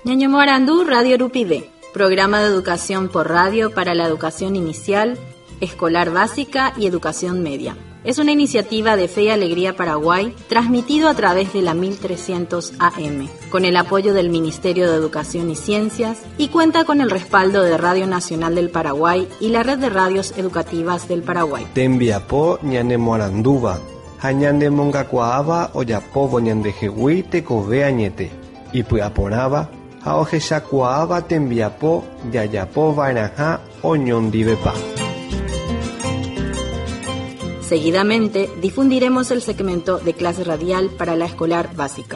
Ñaño Morandú, Radio Rupide, programa de educación por radio para la educación inicial, escolar básica y educación media. Es una iniciativa de Fe y Alegría Paraguay, transmitido a través de la 1300 AM, con el apoyo del Ministerio de Educación y Ciencias, y cuenta con el respaldo de Radio Nacional del Paraguay y la Red de Radios Educativas del Paraguay. Tembiapo ñane Moranduba, hañande mongacuaaba oyapobo ñandejehui tekove añete, y puaporaba, haojeshakuaaba tembiapo yayapo vainaja oñondivepa. Seguidamente difundiremos el segmento de clase radial para la escolar básica.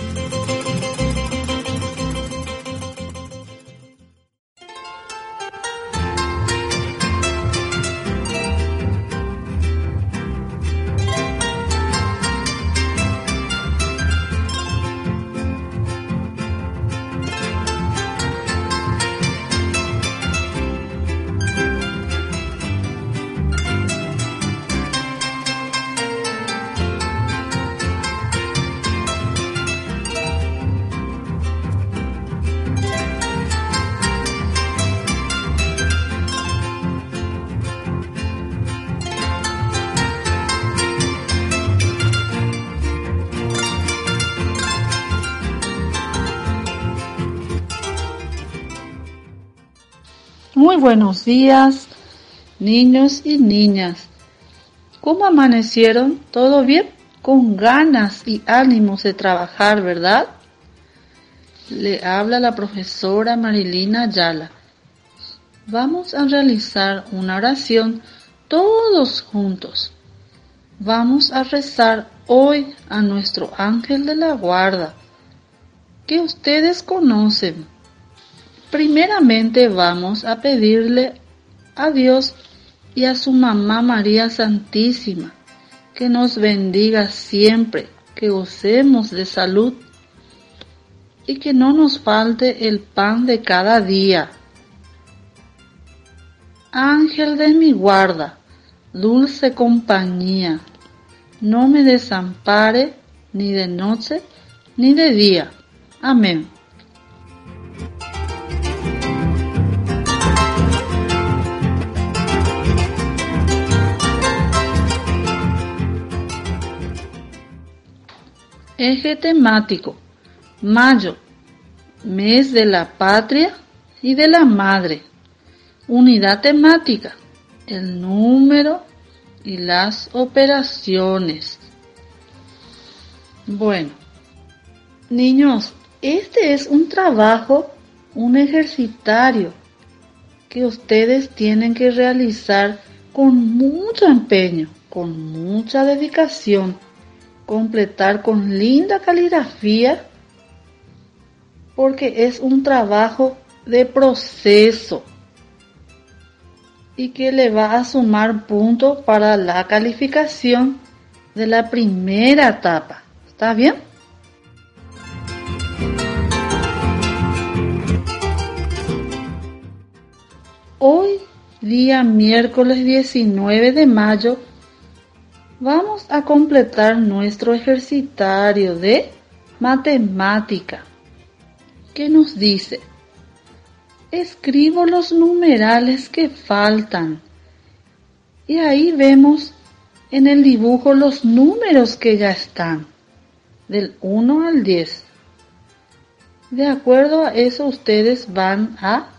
Muy buenos días, niños y niñas. ¿Cómo amanecieron? ¿Todo bien? Con ganas y ánimos de trabajar, ¿verdad? Le habla la profesora Marilina Ayala. Vamos a realizar una oración todos juntos. Vamos a rezar hoy a nuestro ángel de la guarda, que ustedes conocen. Primeramente vamos a pedirle a Dios y a su mamá María Santísima que nos bendiga siempre, que gocemos de salud y que no nos falte el pan de cada día. Ángel de mi guarda, dulce compañía, no me desampare ni de noche ni de día. Amén. Eje temático: mayo, mes de la patria y de la madre. Unidad temática: el número y las operaciones. Bueno, niños, este es un trabajo, un ejercitario que ustedes tienen que realizar con mucho empeño, con mucha dedicación. Completar con linda caligrafía, porque es un trabajo de proceso y que le va a sumar puntos para la calificación de la primera etapa. ¿Está bien? Hoy, día miércoles 19 de mayo, vamos a completar nuestro ejercitario de matemática, que nos dice: escribo los numerales que faltan. Y ahí vemos en el dibujo los números que ya están, del 1 al 10. De acuerdo a eso, ustedes van a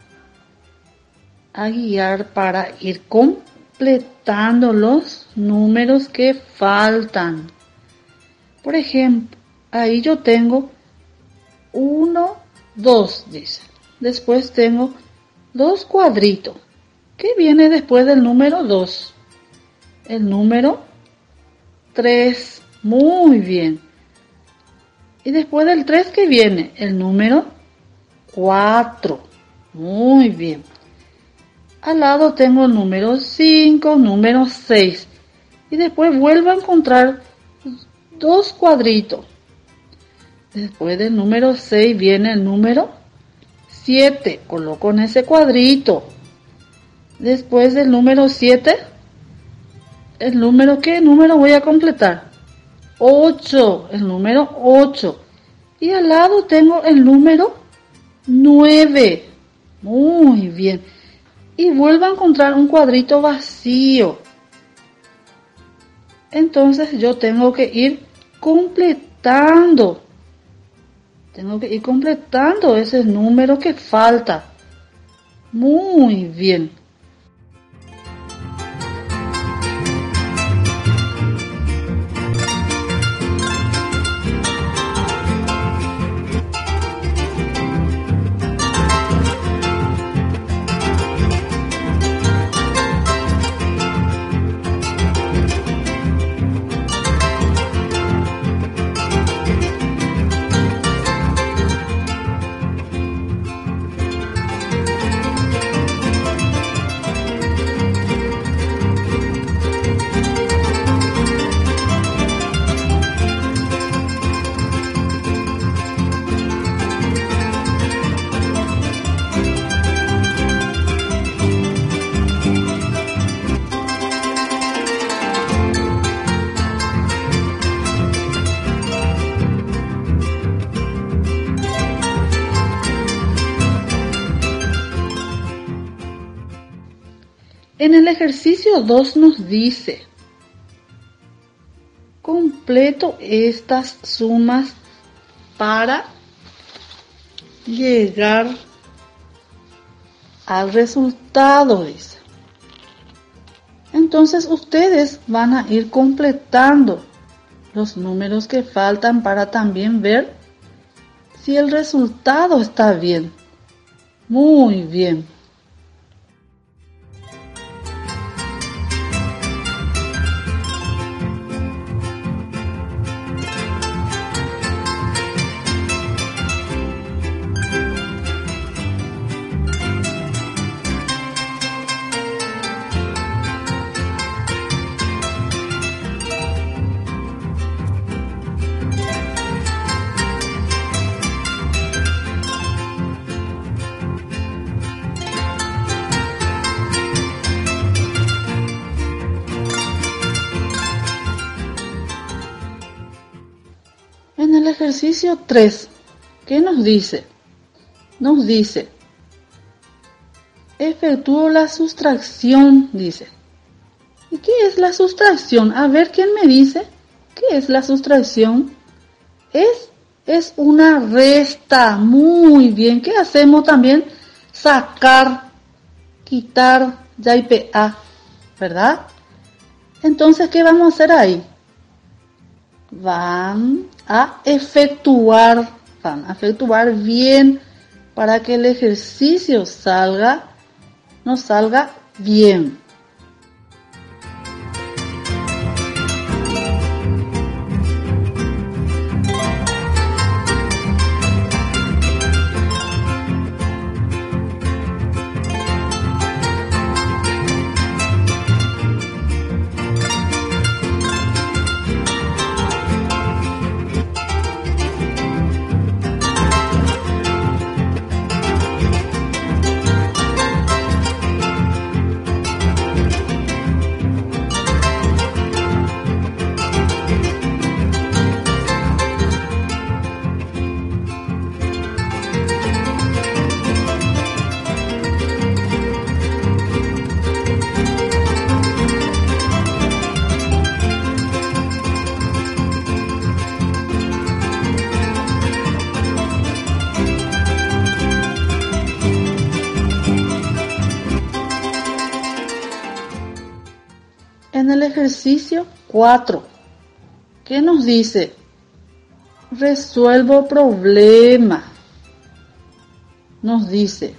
guiar para ir completando los números que faltan. Por ejemplo, ahí yo tengo 1, 2, dice. Después tengo 2 cuadritos. ¿Qué viene después del número 2? El número 3. Muy bien. Y después del 3, ¿qué viene? El número 4. Muy bien. Al lado tengo el número 5, número 6. Y después vuelvo a encontrar 2 cuadritos. Después del número 6 viene el número 7. Coloco en ese cuadrito. Después del número 7, ¿qué número voy a completar? 8. El número 8. Y al lado tengo el número 9. Muy bien. Y vuelvo a encontrar un cuadrito vacío. Entonces yo tengo que ir completando. Tengo que ir completando ese número que falta. Muy bien. En el ejercicio 2 nos dice, completo estas sumas para llegar al resultado, dice. Entonces ustedes van a ir completando los números que faltan para también ver si el resultado está bien. Muy bien. En el ejercicio 3, ¿qué nos dice? Nos dice, efectúo la sustracción, dice. ¿Y qué es la sustracción? A ver, ¿quién me dice? ¿Qué es la sustracción? Es una resta. Muy bien. ¿Qué hacemos también? Sacar, quitar, ya y PA, ¿verdad? Entonces, ¿qué vamos a hacer ahí? Van a efectuar bien para que el ejercicio nos salga bien. En el ejercicio 4, ¿qué nos dice? Resuelvo problema. Nos dice,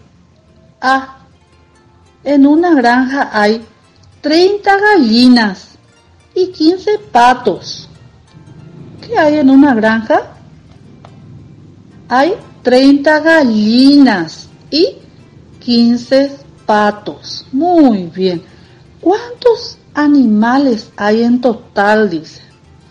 en una granja hay 30 gallinas y 15 patos. ¿Qué hay en una granja? Hay 30 gallinas y 15 patos. Muy bien. ¿Cuántos animales hay en total? Dice.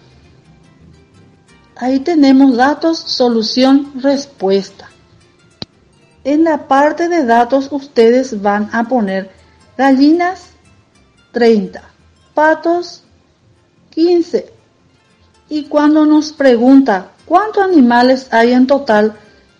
Ahí tenemos datos, solución, respuesta. En la parte de datos ustedes van a poner gallinas 30, patos 15. Y cuando nos pregunta cuántos animales hay en total,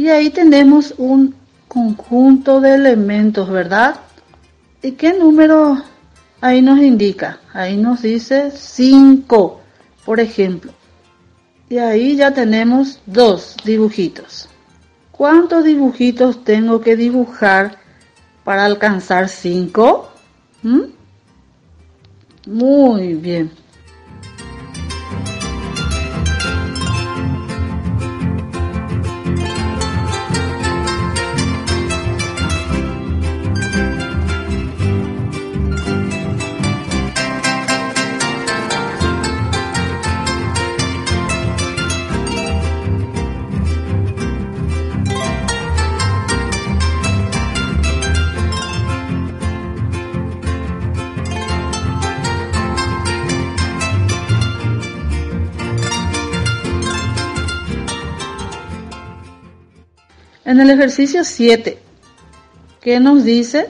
Y ahí tenemos un conjunto de elementos, ¿verdad? ¿Y qué número ahí nos indica? Ahí nos dice 5, por ejemplo. Y ahí ya tenemos 2 dibujitos. ¿Cuántos dibujitos tengo que dibujar para alcanzar 5? Muy bien. En el ejercicio 7, ¿qué nos dice?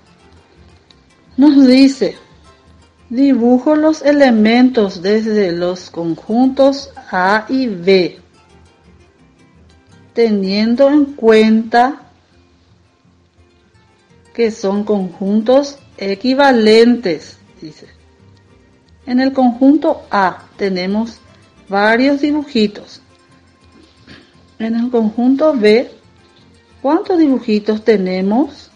Nos dice, dibujo los elementos desde los conjuntos A y B, teniendo en cuenta que son conjuntos equivalentes, dice. En el conjunto A tenemos varios dibujitos. En el conjunto B, ¿cuántos dibujitos tenemos?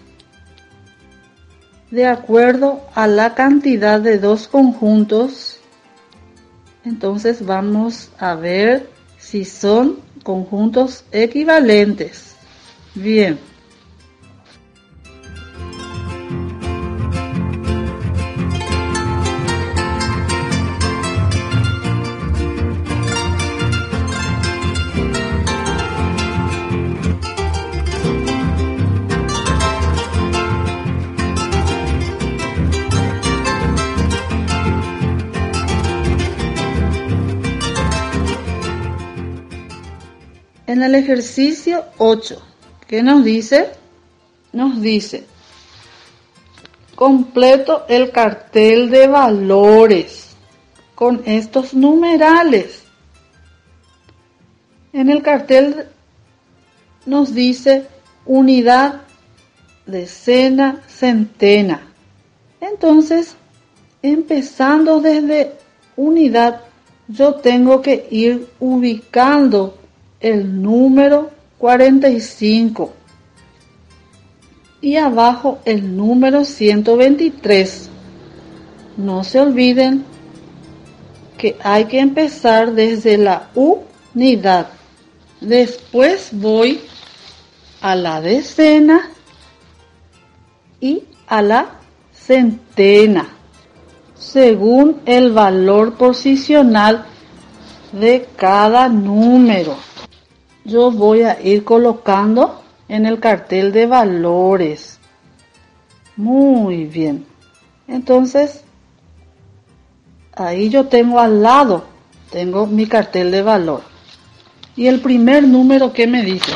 De acuerdo a la cantidad de 2 conjuntos, entonces vamos a ver si son conjuntos equivalentes. Bien. En el ejercicio 8, ¿qué nos dice? Nos dice, completo el cartel de valores con estos numerales. En el cartel nos dice unidad, decena, centena. Entonces, empezando desde unidad, yo tengo que ir ubicando el número 45 y abajo el número 123. No se olviden que hay que empezar desde la unidad. Después voy a la decena y a la centena, según el valor posicional de cada número. Yo voy a ir colocando en el cartel de valores. Muy bien. Entonces, ahí yo tengo al lado, tengo mi cartel de valor. Y el primer número que me dice,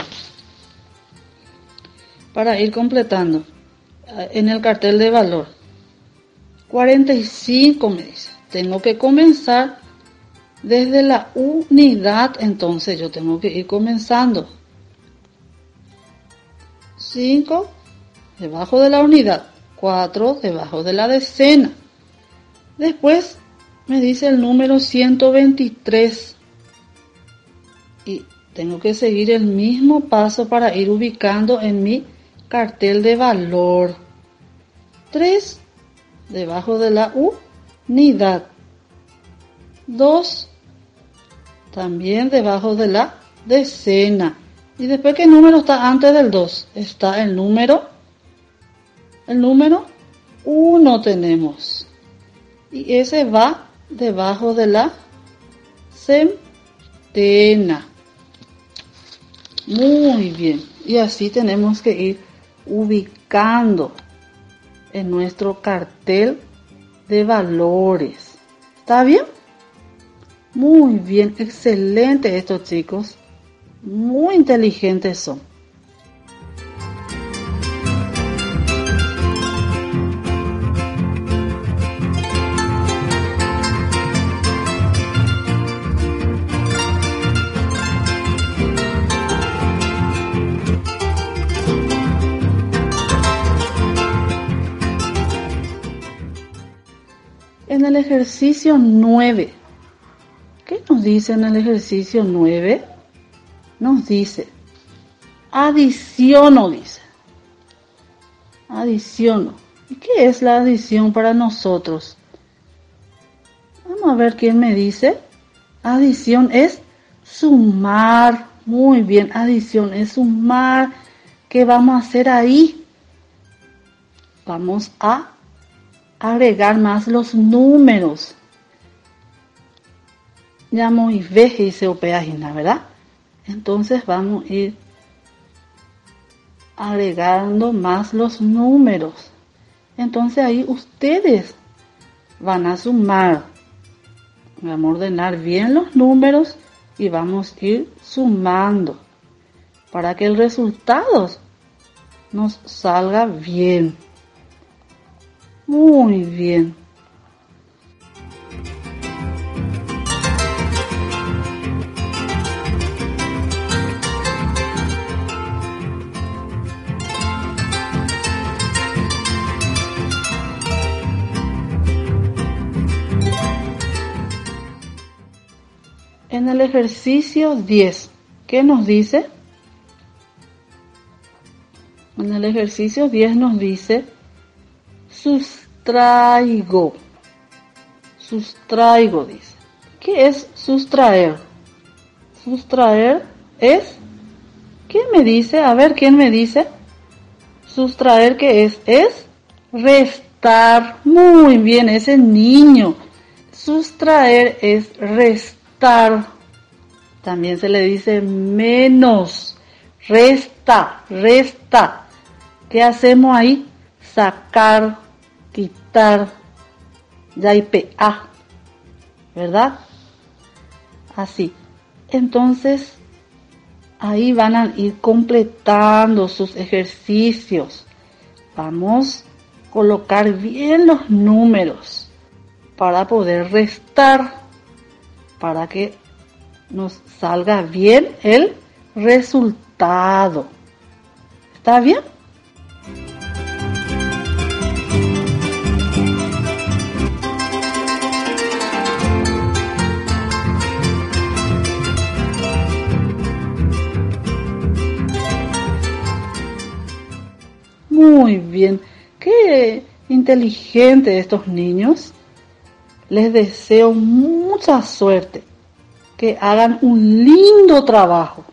para ir completando, en el cartel de valor, 45 me dice. Tengo que comenzar desde la unidad, entonces yo tengo que ir comenzando. 5 debajo de la unidad, 4 debajo de la decena. Después me dice el número 123 y tengo que seguir el mismo paso para ir ubicando en mi cartel de valor. 3 debajo de la unidad, 2 también debajo de la decena. Y después, ¿qué número está antes del 2? Está el número 1 tenemos. Y ese va debajo de la centena. Muy bien. Y así tenemos que ir ubicando en nuestro cartel de valores. ¿Está bien? Muy bien, excelente estos chicos, muy inteligentes son. En el ejercicio 9, ¿qué nos dice en el ejercicio 9? Nos dice, adiciono, dice. Adiciono. ¿Y qué es la adición para nosotros? Vamos a ver quién me dice. Adición es sumar. Muy bien, adición es sumar. ¿Qué vamos a hacer ahí? Vamos a agregar más los números. Ya muy veje y se página, ¿verdad? Entonces vamos a ir agregando más los números. Entonces ahí ustedes van a sumar. Vamos a ordenar bien los números y vamos a ir sumando para que el resultado nos salga bien. Muy bien. En el ejercicio 10, ¿qué nos dice? En el ejercicio 10 nos dice, sustraigo. Sustraigo, dice. ¿Qué es sustraer? Sustraer es, ¿quién me dice? A ver, ¿quién me dice? Sustraer, ¿qué es? Es restar. Muy bien, ese niño. Sustraer es restar. También se le dice menos. Resta, resta. ¿Qué hacemos ahí? Sacar, quitar, ya ¿verdad? Así. Entonces, ahí van a ir completando sus ejercicios. Vamos a colocar bien los números para poder restar, para que nos salga bien el resultado. ¿Está bien? Muy bien. Qué inteligente estos niños. Les deseo mucha suerte. Que hagan un lindo trabajo.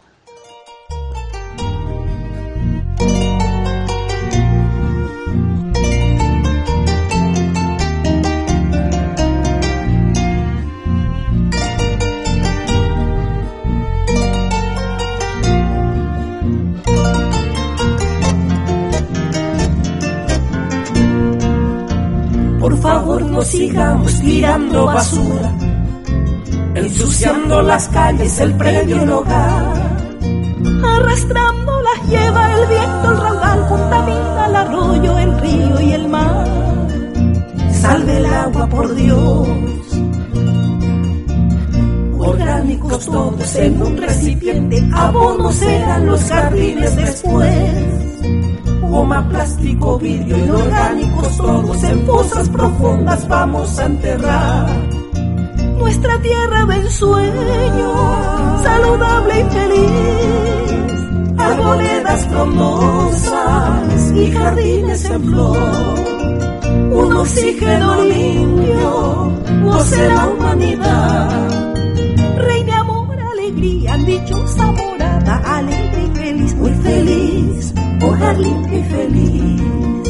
Por favor, no sigamos tirando basura, ensuciando las calles, el predio, el hogar. Arrastrando las lleva el viento, el raudal contamina el arroyo, el río y el mar. Salve el agua, por Dios. Orgánicos todos en un recipiente, abonos serán los jardines después. Goma, plástico, vidrio, inorgánicos todos en fosas profundas vamos a enterrar. Nuestra tierra de ensueño, saludable y feliz, arboledas frondosas y jardines en flor. Un oxígeno limpio, goce la humanidad. Reine amor, alegría, dichosa morada, alegre y feliz, muy feliz, hogar limpio y feliz.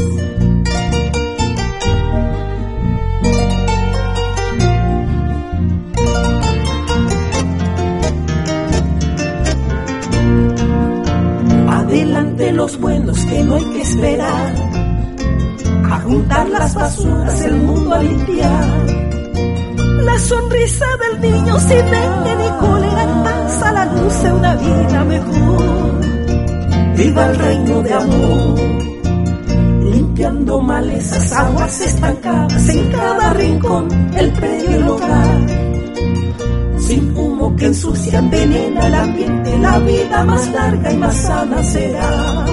Adelante los buenos que no hay que esperar, a juntar las basuras el mundo a limpiar. La sonrisa del niño sin dengue ni cólera, en paz a la luz de una vida mejor. Viva el reino de amor, limpiando malezas, aguas estancadas en cada rincón, el predio y el hogar. Sin humo que ensucia, envenena el ambiente, la vida más larga y más sana será.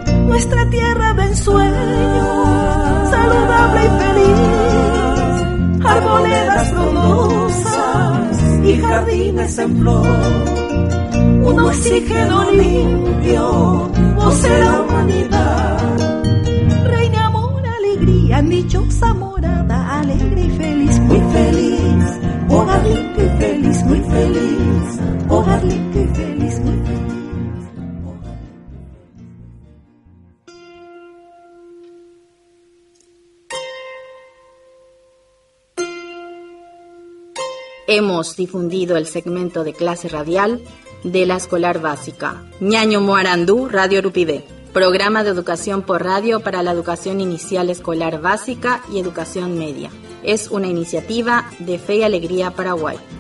Nuestra tierra de ensueño, saludable y feliz, arboledas frondosas y jardines en flor, un oxígeno limpio, voz de la humanidad. Reina amor, alegría, dichosa morada, alegre y feliz, muy feliz, hogar limpio y feliz, muy feliz, hogar limpio y feliz, muy feliz. Hemos difundido el segmento de clase radial de la escolar básica Ñaño Moarandú, Radio Rupidé, programa de educación por radio para la educación inicial escolar básica y educación media. Es una iniciativa de Fe y Alegría Paraguay.